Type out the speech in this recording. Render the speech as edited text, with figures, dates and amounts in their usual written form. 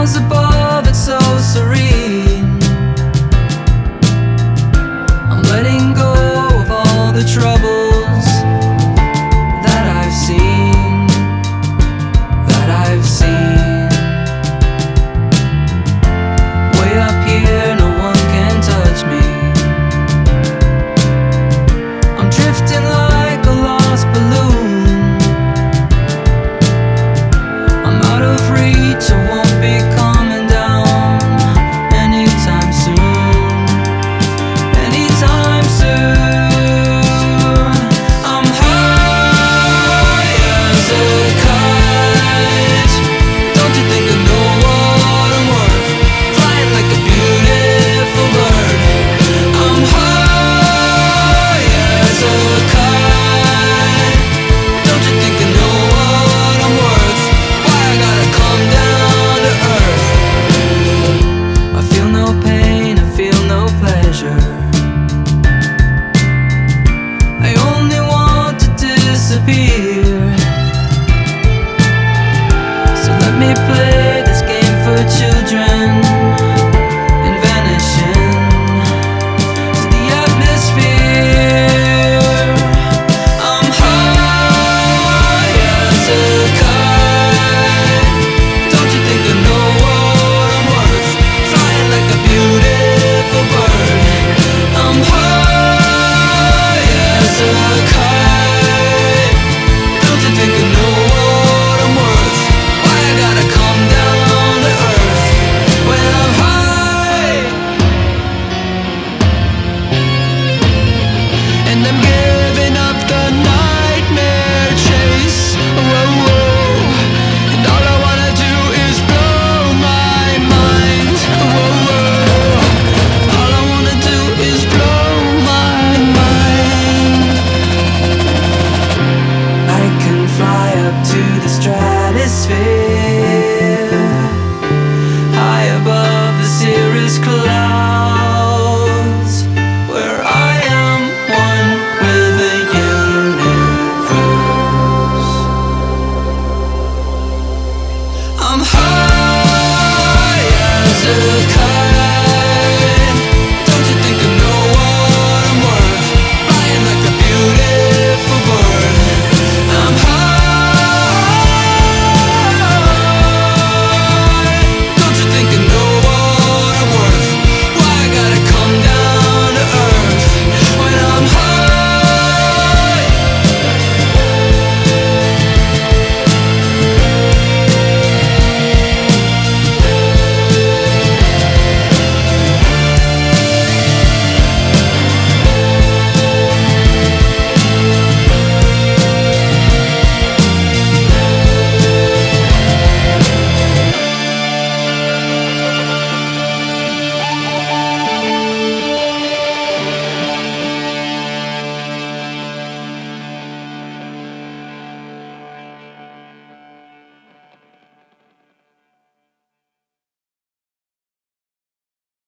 miles above, it's so serene. I'm letting go of all the troubles that I've seen, that I've seen. Way up here, no one can touch me. I'm drifting like a lost balloon. I'm out of reach, I won't be coming down anytime soon. Anytime soon. I'm high as a kite. Don't you think I know what I'm worth? Flying like a beautiful bird. I'm high as a kite. Don't you think I know what I'm worth? Why I gotta come down to earth? I feel no pain, I feel no pleasure. I only want to disappear. So let me play this game for children and vanish into the atmosphere. I'm high as a kite. Don't you think I know what I'm worth? Flying like a beautiful bird. I'm high as a kite. Don't you think I know what I'm worth? Why I gotta come down to earth when I'm high? And I'm giving up the nightmare chase. Whoa, whoa. And all I wanna do is blow my mind. Whoa, whoa. All I wanna do is blow my mind. I can fly up to the stratosphere, high above the cirrus clouds, where I am one with the universe. I'm high